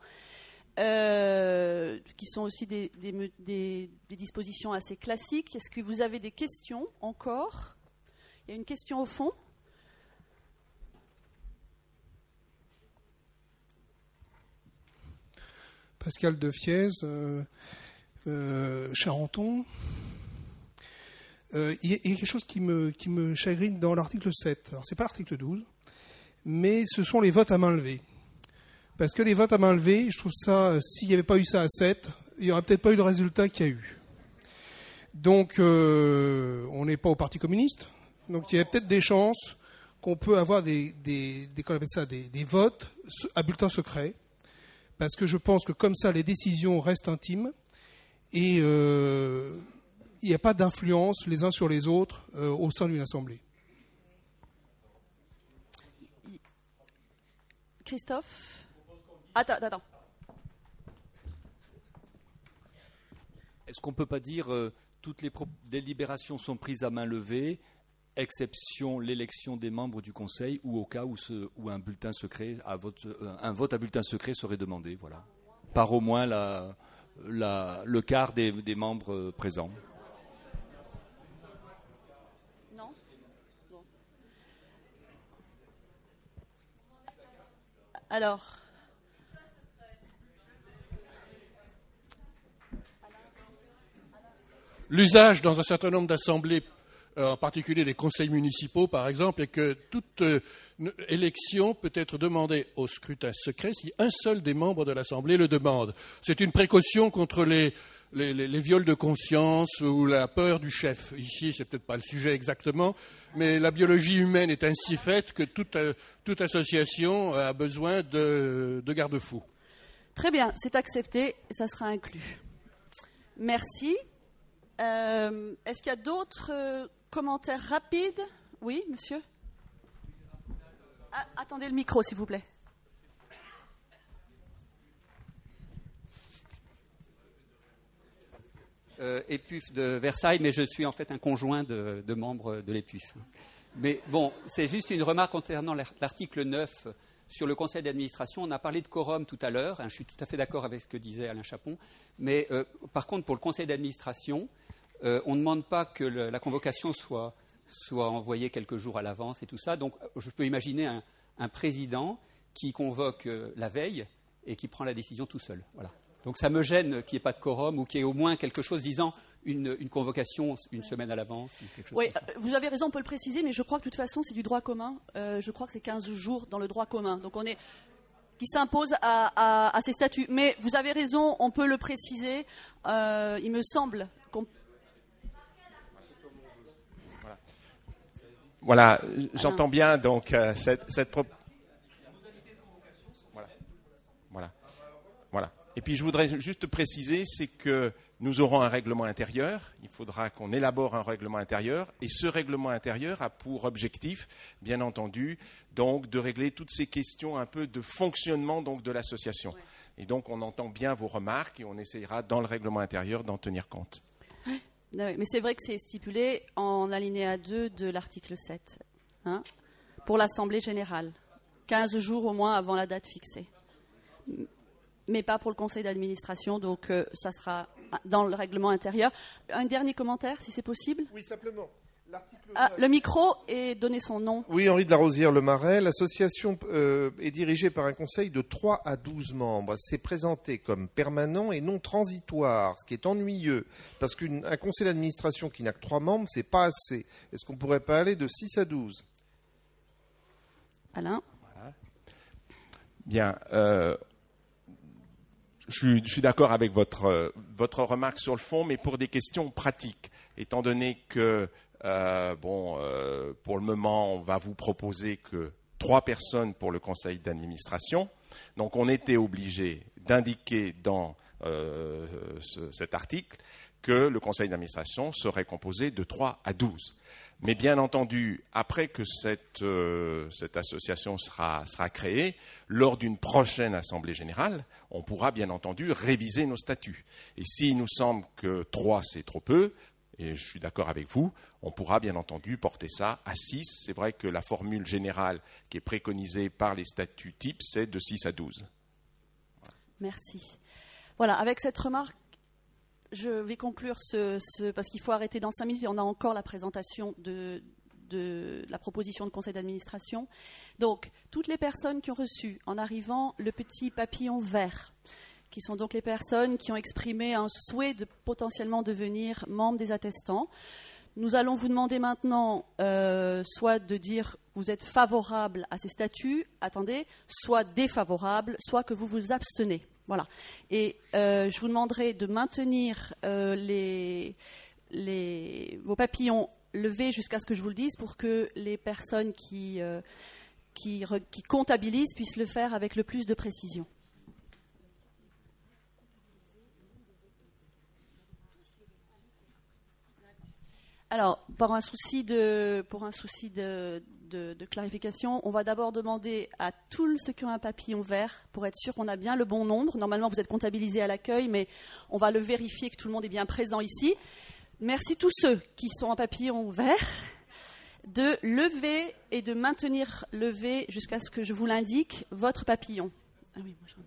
qui sont aussi des dispositions assez classiques. Est-ce que vous avez des questions encore ? Il y a une question au fond ? Pascal de Fiez, Charenton. Il y a quelque chose qui me chagrine dans l'article 7. Alors, ce n'est pas l'article 12, mais ce sont les votes à main levée. Parce que les votes à main levée, je trouve ça, s'il n'y avait pas eu ça à 7, il n'y aurait peut-être pas eu le résultat qu'il y a eu. Donc, on n'est pas au Parti communiste. Donc, il y a peut-être des chances qu'on peut avoir des votes à bulletin secret. Parce que je pense que comme ça, les décisions restent intimes et il n'y a pas d'influence les uns sur les autres au sein d'une assemblée. Christophe ? Attends. Est-ce qu'on ne peut pas dire toutes les délibérations sont prises à main levée, exception l'élection des membres du Conseil ou au cas où un bulletin secret, un vote à bulletin secret serait demandé, voilà, par au moins le quart des membres présents. Non. Bon. Alors, l'usage dans un certain nombre d'assemblées, en particulier les conseils municipaux par exemple, est que toute élection peut être demandée au scrutin secret si un seul des membres de l'Assemblée le demande. C'est une précaution contre les viols de conscience ou la peur du chef. Ici, c'est peut-être pas le sujet exactement, mais la biologie humaine est ainsi faite que toute association a besoin de garde-fous. Très bien, c'est accepté et ça sera inclus. Merci. Est-ce qu'il y a d'autres commentaires rapides? Oui, monsieur? Attendez le micro, s'il vous plaît. EPUF de Versailles, mais je suis en fait un conjoint de membres de l'EPUF. Mais bon, c'est juste une remarque concernant l'article 9 sur le conseil d'administration. On a parlé de quorum tout à l'heure, je suis tout à fait d'accord avec ce que disait Alain Chapon, mais par contre, pour le conseil d'administration, on ne demande pas que la convocation soit envoyée quelques jours à l'avance et tout ça. Donc, je peux imaginer un président qui convoque la veille et qui prend la décision tout seul. Voilà. Donc ça me gêne qu'il n'y ait pas de quorum ou qu'il y ait au moins quelque chose disant une convocation une semaine à l'avance. Oui, vous avez raison, on peut le préciser, mais je crois que de toute façon c'est du droit commun. Je crois que c'est 15 jours dans le droit commun. Donc qui s'impose à ces statuts. Mais vous avez raison, on peut le préciser. Il me semble qu'on... Voilà, j'entends bien donc cette proposition. Voilà. Et puis je voudrais juste préciser, c'est que nous aurons un règlement intérieur. Il faudra qu'on élabore un règlement intérieur. Et ce règlement intérieur a pour objectif, bien entendu, donc de régler toutes ces questions un peu de fonctionnement donc de l'association. Ouais. Et donc on entend bien vos remarques et on essayera dans le règlement intérieur d'en tenir compte. Oui, mais c'est vrai que c'est stipulé en alinéa 2 de l'article 7, pour l'Assemblée générale. 15 jours au moins avant la date fixée. Mais pas pour le conseil d'administration, donc ça sera dans le règlement intérieur. Un dernier commentaire, si c'est possible? Oui, simplement. Le micro et donner son nom. Oui, Henri de la Rosière, Le Marais. L'association est dirigée par un conseil de 3 à 12 membres. C'est présenté comme permanent et non transitoire, ce qui est ennuyeux, parce qu'un conseil d'administration qui n'a que 3 membres, c'est pas assez. Est-ce qu'on ne pourrait pas aller de 6 à 12? Alain? Voilà. Bien. Je suis d'accord avec votre remarque sur le fond, mais pour des questions pratiques, étant donné que, pour le moment, on va vous proposer que 3 personnes pour le conseil d'administration. Donc, on était obligé d'indiquer dans cet article que le conseil d'administration serait composé de 3 à 12. Mais bien entendu, après que cette association sera créée, lors d'une prochaine assemblée générale, on pourra bien entendu réviser nos statuts. Et s'il nous semble que 3 c'est trop peu, et je suis d'accord avec vous, on pourra bien entendu porter ça à 6. C'est vrai que la formule générale qui est préconisée par les statuts types, c'est de 6 à 12. Voilà. Merci. Voilà, avec cette remarque, je vais conclure parce qu'il faut arrêter dans 5 minutes et on a encore la présentation de la proposition de conseil d'administration. Donc, toutes les personnes qui ont reçu en arrivant le petit papillon vert, qui sont donc les personnes qui ont exprimé un souhait de potentiellement devenir membres des attestants, nous allons vous demander maintenant soit de dire vous êtes favorable à ces statuts, soit défavorable, soit que vous vous abstenez. Voilà. Et je vous demanderai de maintenir vos papillons levés jusqu'à ce que je vous le dise pour que les personnes qui comptabilisent puissent le faire avec le plus de précision. Alors, pour un souci de clarification, on va d'abord demander à tous ceux qui ont un papillon vert pour être sûr qu'on a bien le bon nombre. Normalement, vous êtes comptabilisés à l'accueil, mais on va le vérifier que tout le monde est bien présent ici. Merci tous ceux qui sont en papillon vert de lever et de maintenir levé jusqu'à ce que je vous l'indique votre papillon. Ah oui, moi j'en ai.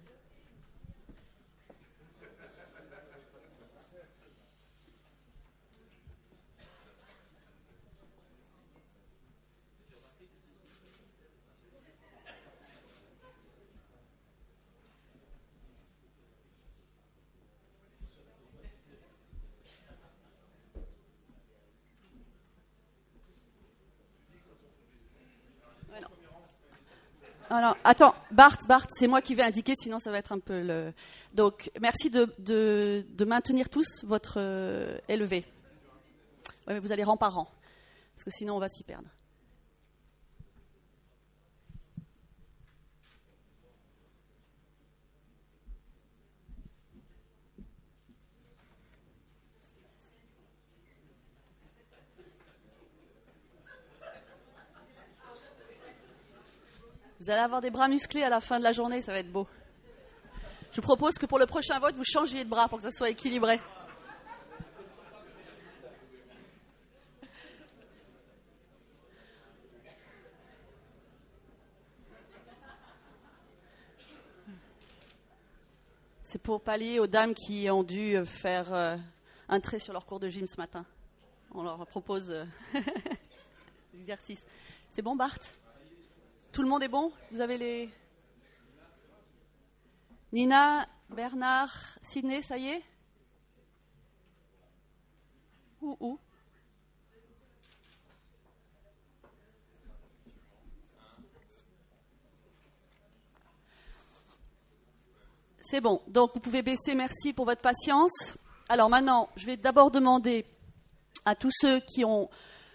Alors, attends, Bart, c'est moi qui vais indiquer, sinon ça va être un peu le... Donc, merci de maintenir tous votre élevé. Ouais, mais vous allez rang par rang, parce que sinon on va s'y perdre. Vous allez avoir des bras musclés à la fin de la journée, ça va être beau. Je vous propose que pour le prochain vote, vous changiez de bras pour que ça soit équilibré. C'est pour pallier aux dames qui ont dû faire un trait sur leur cours de gym ce matin. On leur propose des exercices. C'est bon, Bart ? Tout le monde est bon ? Vous avez les... Nina, Bernard, Sydney, ça y est ? Où ? C'est bon. Donc, vous pouvez baisser. Merci pour votre patience. Alors maintenant, je vais d'abord demander à tous ceux qui ont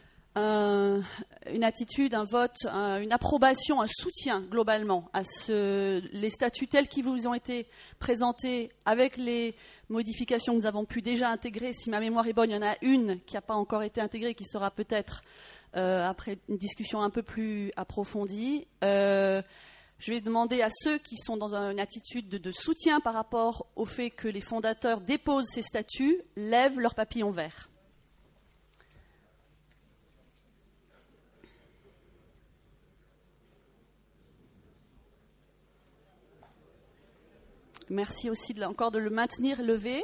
une attitude, un vote, une approbation, un soutien globalement à les statuts tels qu'ils vous ont été présentés avec les modifications que nous avons pu déjà intégrer. Si ma mémoire est bonne, il y en a une qui n'a pas encore été intégrée, qui sera peut-être, après une discussion un peu plus approfondie. Je vais demander à ceux qui sont dans une attitude de soutien par rapport au fait que les fondateurs déposent ces statuts, lèvent leur papillon vert. Merci aussi encore de le maintenir levé.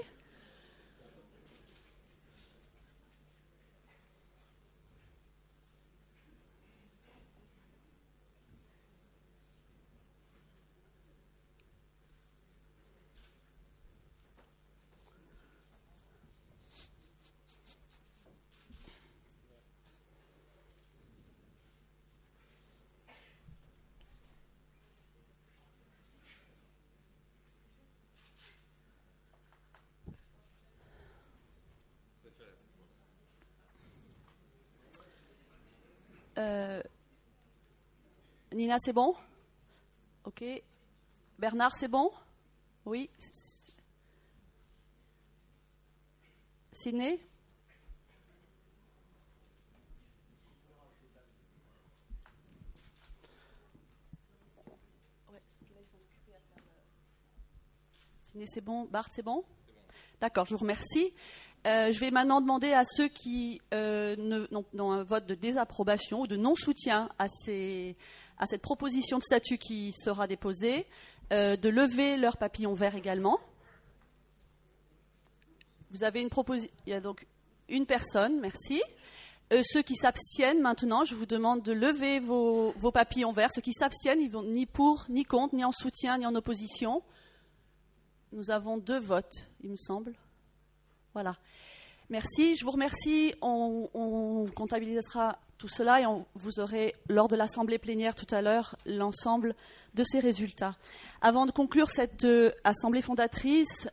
Nina, c'est bon ? Ok. Bernard, c'est bon ? Oui. Sydney ? Sydney, c'est bon ? Bart, c'est bon ? D'accord, je vous remercie. Je vais maintenant demander à ceux qui ont un vote de désapprobation ou de non-soutien à cette proposition de statut qui sera déposée, de lever leur papillon vert également. Vous avez une proposition. Il y a donc une personne, merci. Ceux qui s'abstiennent maintenant, je vous demande de lever vos papillons verts. Ceux qui s'abstiennent, ils vont ni pour, ni contre, ni en soutien, ni en opposition. Nous avons 2 votes, il me semble. Voilà. Merci, je vous remercie. On comptabilisera tout cela et vous aurez, lors de l'assemblée plénière tout à l'heure, l'ensemble de ces résultats. Avant de conclure cette assemblée fondatrice,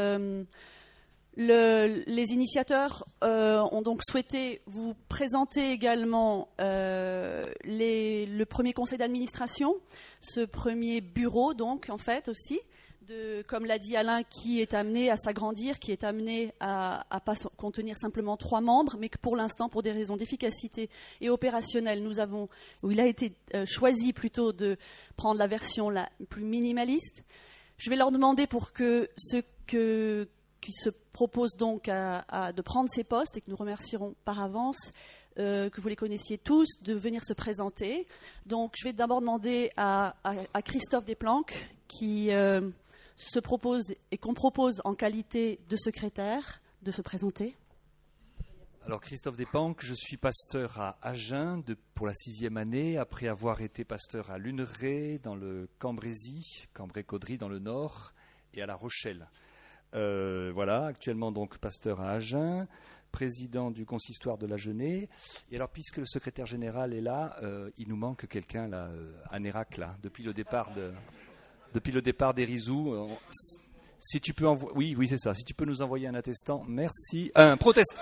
les initiateurs ont donc souhaité vous présenter également le premier conseil d'administration, ce premier bureau donc en fait aussi, comme l'a dit Alain, qui est amené à s'agrandir, qui est amené à pas contenir simplement 3 membres, mais que pour l'instant, pour des raisons d'efficacité et opérationnelle, il a été choisi plutôt de prendre la version la plus minimaliste. Je vais leur demander pour que ceux qui se proposent donc de prendre ces postes, et que nous remercierons par avance, que vous les connaissiez tous, de venir se présenter. Donc je vais d'abord demander à Christophe Desplanques, qui se propose et qu'on propose en qualité de secrétaire, de se présenter. Alors Christophe Desplanques, je suis pasteur à Agen pour la 6e année, après avoir été pasteur à Luneray, dans le Cambrésis, Cambrai-Caudry dans le nord, et à La Rochelle. Voilà, actuellement donc pasteur à Agen, président du consistoire de la Genée. Et alors, puisque le secrétaire général est là, il nous manque quelqu'un là, à Nérac, là, depuis le départ d'Erizou. Si tu peux oui, c'est ça. Si tu peux nous envoyer un attestant, merci. Un protestant.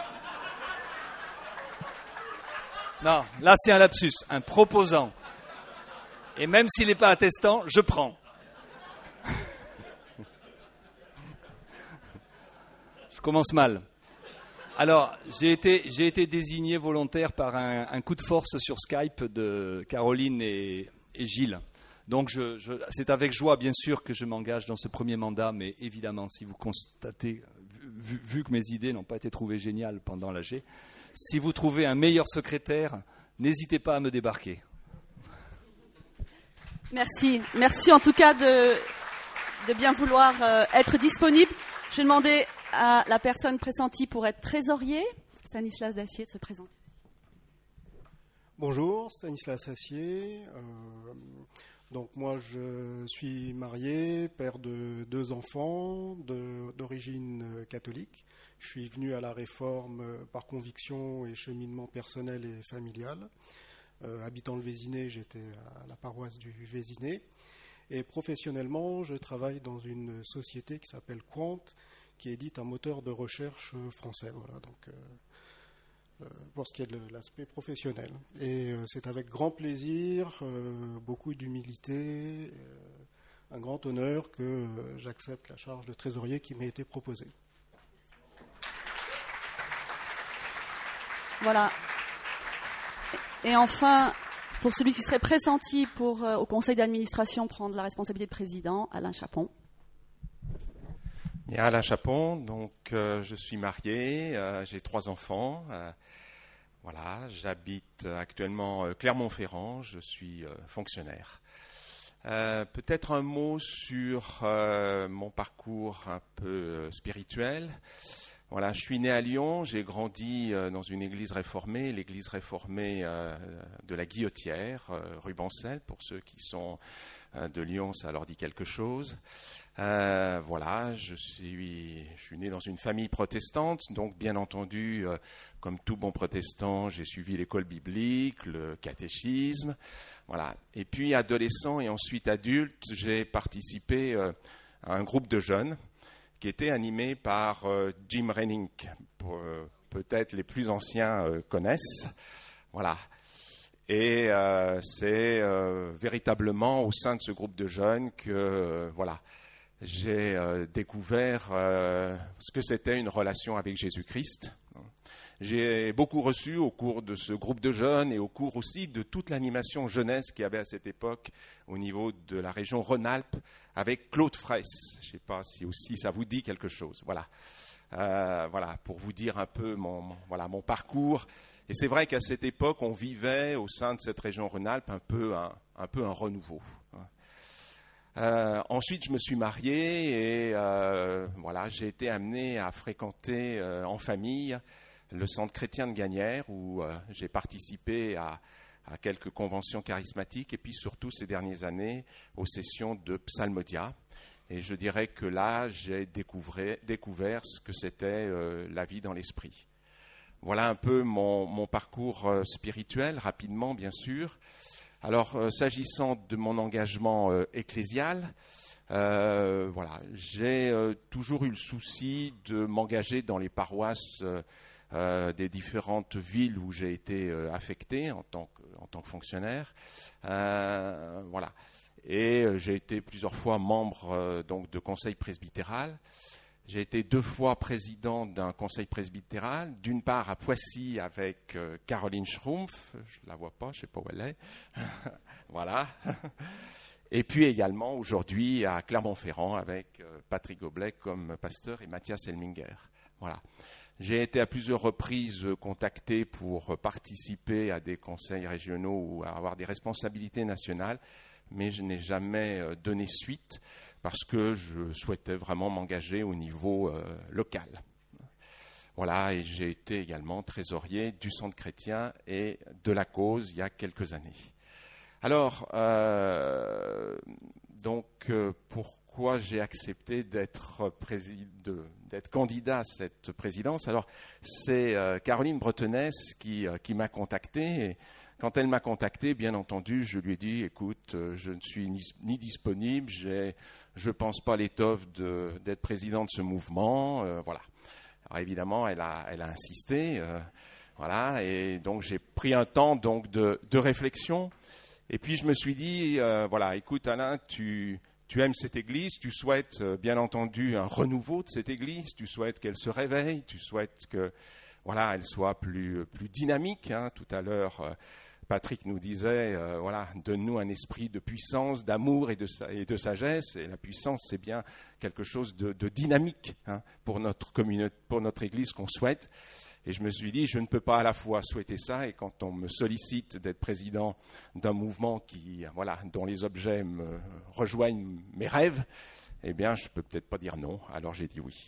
Non, là c'est un lapsus, un proposant. Et même s'il n'est pas attestant, je prends. Je commence mal. Alors, j'ai été désigné volontaire par un coup de force sur Skype de Caroline et Gilles. Donc, c'est avec joie, bien sûr, que je m'engage dans ce premier mandat, mais évidemment, si vous constatez, vu que mes idées n'ont pas été trouvées géniales pendant l'AG, si vous trouvez un meilleur secrétaire, n'hésitez pas à me débarquer. Merci en tout cas de bien vouloir être disponible. Je vais demander à la personne pressentie pour être trésorier, Stanislas Dacier, de se présenter. Bonjour, Stanislas Dacier. Donc moi je suis marié, père de 2 enfants d'origine catholique. Je suis venu à la Réforme par conviction et cheminement personnel et familial. Habitant le Vésinet, j'étais à la paroisse du Vésinet. Et professionnellement, je travaille dans une société qui s'appelle Quant, qui édite un moteur de recherche français. Voilà, donc, pour ce qui est de l'aspect professionnel. Et c'est avec grand plaisir, beaucoup d'humilité, un grand honneur que j'accepte la charge de trésorier qui m'a été proposée. Voilà. Et enfin, pour celui qui serait pressenti pour, au conseil d'administration, prendre la responsabilité de président, Alain Chapon. Bien, Alain Chapon, donc je suis marié, j'ai 3 enfants. Voilà, j'habite actuellement Clermont-Ferrand, je suis fonctionnaire. Peut-être un mot sur mon parcours un peu spirituel. Voilà, je suis né à Lyon, j'ai grandi dans une église réformée, l'église réformée de la Guillotière, rue Bancel, pour ceux qui sont de Lyon, ça leur dit quelque chose. Voilà, je suis né dans une famille protestante, donc bien entendu, comme tout bon protestant, j'ai suivi l'école biblique, le catéchisme, voilà. Et puis adolescent et ensuite adulte, j'ai participé à un groupe de jeunes qui était animé par Jim Renink, peut-être les plus anciens connaissent, voilà. Et c'est véritablement au sein de ce groupe de jeunes que voilà, j'ai découvert ce que c'était une relation avec Jésus-Christ. J'ai beaucoup reçu au cours de ce groupe de jeunes et au cours aussi de toute l'animation jeunesse qu'il y avait à cette époque au niveau de la région Rhône-Alpes avec Claude Fraisse. Je ne sais pas si aussi ça vous dit quelque chose. Voilà, voilà pour vous dire un peu mon parcours. Et c'est vrai qu'à cette époque, on vivait au sein de cette région Rhône-Alpes un peu un renouveau. Ensuite, je me suis marié et voilà, j'ai été amené à fréquenter en famille le centre chrétien de Gagnières où j'ai participé à quelques conventions charismatiques et puis surtout ces dernières années aux sessions de Psalmodia. Et je dirais que là, j'ai découvert ce que c'était la vie dans l'esprit. Voilà un peu mon parcours spirituel, rapidement bien sûr. Alors, s'agissant de mon engagement ecclésial, voilà, j'ai toujours eu le souci de m'engager dans les paroisses des différentes villes où j'ai été affecté en tant que fonctionnaire. Voilà. Et j'ai été plusieurs fois membre donc de conseil presbytéral. J'ai été 2 fois président d'un conseil presbytéral, d'une part à Poissy avec Caroline Schrumpf, je ne la vois pas, je ne sais pas où elle est, voilà. Et puis également aujourd'hui à Clermont-Ferrand avec Patrick Goblet comme pasteur et Mathias Elminger. Voilà. J'ai été à plusieurs reprises contacté pour participer à des conseils régionaux ou à avoir des responsabilités nationales, mais je n'ai jamais donné suite parce que je souhaitais vraiment m'engager au niveau local. Voilà, et j'ai été également trésorier du Centre chrétien et de la Cause il y a quelques années. Alors, donc, pourquoi pourquoi j'ai accepté d'être candidat à cette présidence. Alors, c'est Caroline Bretonès qui m'a contacté. Et quand elle m'a contacté, bien entendu, je lui ai dit, écoute, je ne suis ni disponible, je ne pense pas à l'étoffe d'être président de ce mouvement. Voilà. Alors évidemment, elle a insisté. Voilà. Et donc, j'ai pris un temps donc, de réflexion. Et puis, je me suis dit, voilà, écoute, Alain, tu aimes cette église, tu souhaites, bien entendu, un renouveau de cette église, tu souhaites qu'elle se réveille, tu souhaites que, voilà, elle soit plus dynamique. Hein. Tout à l'heure, Patrick nous disait, voilà, donne-nous un esprit de puissance, d'amour et de sagesse. Et la puissance, c'est bien quelque chose de dynamique hein, pour notre communauté, pour notre Église qu'on souhaite. Et je me suis dit, je ne peux pas à la fois souhaiter ça, et quand on me sollicite d'être président d'un mouvement voilà, dont les objets me rejoignent mes rêves, eh bien, je ne peux peut-être pas dire non. Alors j'ai dit oui.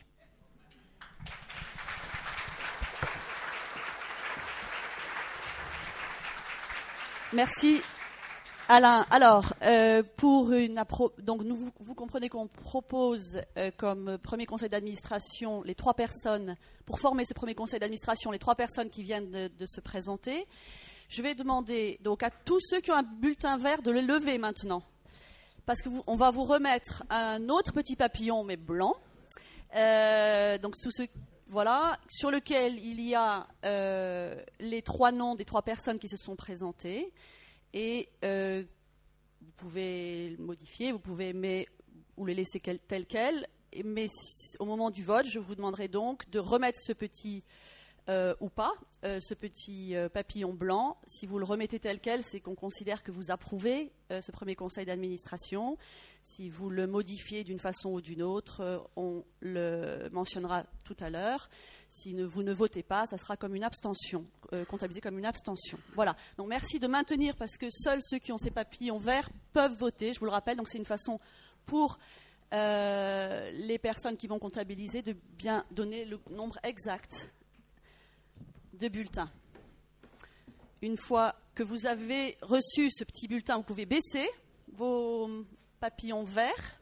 Merci, Alain. Alors, donc vous comprenez qu'on propose comme premier conseil d'administration les 3 personnes, pour former ce premier conseil d'administration, les 3 personnes qui viennent de se présenter. Je vais demander donc à tous ceux qui ont un bulletin vert de le lever maintenant, parce qu'on va vous remettre un autre petit papillon, mais blanc. Donc tous ceux... Voilà, sur lequel il y a les 3 noms des 3 personnes qui se sont présentées. Et vous pouvez le modifier, vous pouvez ou le laisser tel quel. Mais au moment du vote, je vous demanderai donc de remettre ce petit ou pas, ce petit papillon blanc. Si vous le remettez tel quel, c'est qu'on considère que vous approuvez ce premier conseil d'administration. Si vous le modifiez d'une façon ou d'une autre, on le mentionnera tout à l'heure. Si vous ne votez pas, ça sera comme une abstention, comptabilisé comme une abstention. Voilà. Donc merci de maintenir, parce que seuls ceux qui ont ces papillons verts peuvent voter. Je vous le rappelle, donc c'est une façon pour les personnes qui vont comptabiliser de bien donner le nombre exact de bulletins. Une fois que vous avez reçu ce petit bulletin, vous pouvez baisser vos papillons verts.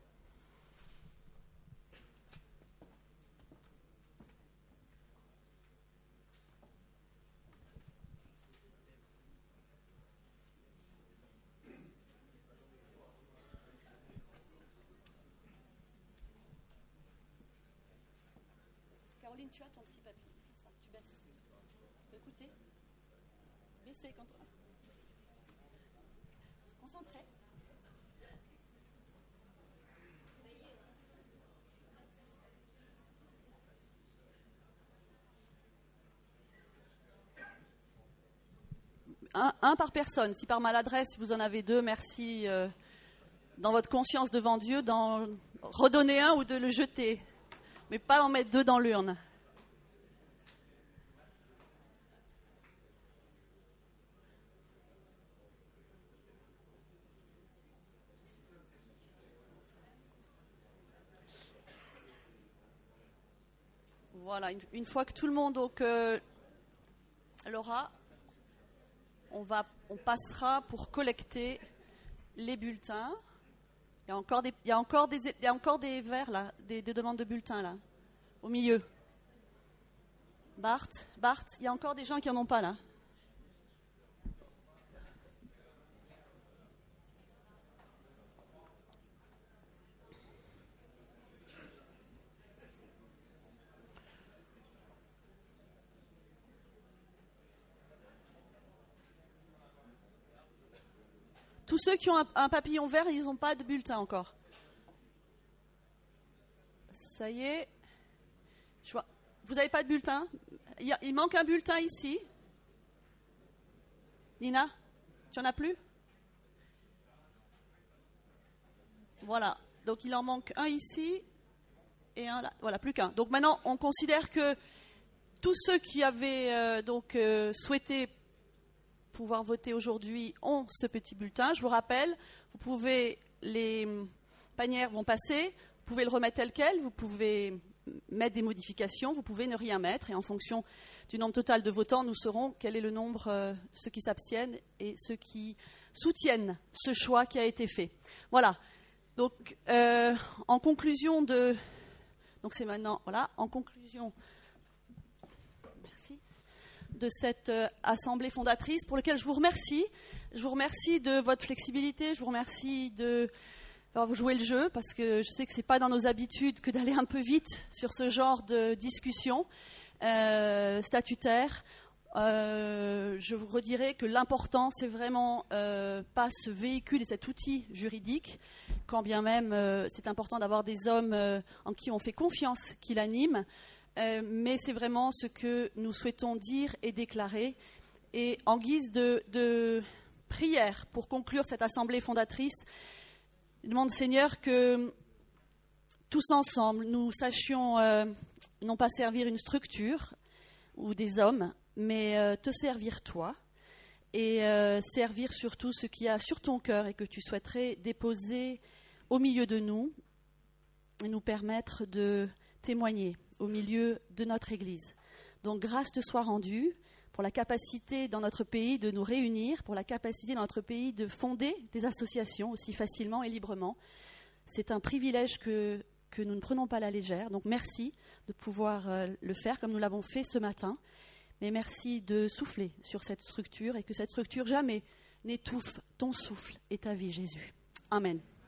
Caroline, tu as ton petit papier. Ça, tu baisses. Écoutez. Baissez quand on... Concentrez. Un par personne. Si par maladresse vous en avez 2, merci dans votre conscience devant Dieu d'en redonner un ou de le jeter, mais pas en mettre 2 dans l'urne. Voilà, une fois que tout le monde l'aura, on passera pour collecter les bulletins. Il y a encore des verts là, des demandes de bulletins là, au milieu. Bart, il y a encore des gens qui n'en ont pas là. Tous ceux qui ont un papillon vert, ils n'ont pas de bulletin encore. Ça y est. Vous n'avez pas de bulletin ? Il manque un bulletin ici. Nina, tu n'en as plus ? Voilà. Donc il en manque un ici et un là. Voilà, plus qu'un. Donc maintenant, on considère que tous ceux qui avaient souhaité pouvoir voter aujourd'hui ont ce petit bulletin. Je vous rappelle, les panières vont passer, vous pouvez le remettre tel quel, vous pouvez mettre des modifications, vous pouvez ne rien mettre, et en fonction du nombre total de votants, nous saurons quel est le nombre, ceux qui s'abstiennent et ceux qui soutiennent ce choix qui a été fait. Voilà. Donc, en conclusion de... Donc c'est maintenant, voilà, en conclusion... Merci. De cette assemblée fondatrice pour laquelle je vous remercie. Je vous remercie de votre flexibilité, je vous remercie de vous jouer le jeu, parce que je sais que ce n'est pas dans nos habitudes que d'aller un peu vite sur ce genre de discussion statutaire. Je vous redirai que l'important, c'est vraiment pas ce véhicule et cet outil juridique, quand bien même c'est important d'avoir des hommes en qui on fait confiance, qui l'animent, mais c'est vraiment ce que nous souhaitons dire et déclarer. Et en guise de prière pour conclure cette assemblée fondatrice, je demande, Seigneur, que tous ensemble, nous sachions non pas servir une structure ou des hommes, mais te servir toi et servir surtout ce qu'il y a sur ton cœur et que tu souhaiterais déposer au milieu de nous et nous permettre de témoigner au milieu de notre Église. Donc grâce te soit rendue pour la capacité dans notre pays de nous réunir, pour la capacité dans notre pays de fonder des associations aussi facilement et librement. C'est un privilège que nous ne prenons pas à la légère. Donc merci de pouvoir le faire comme nous l'avons fait ce matin. Mais merci de souffler sur cette structure et que cette structure jamais n'étouffe ton souffle et ta vie, Jésus. Amen.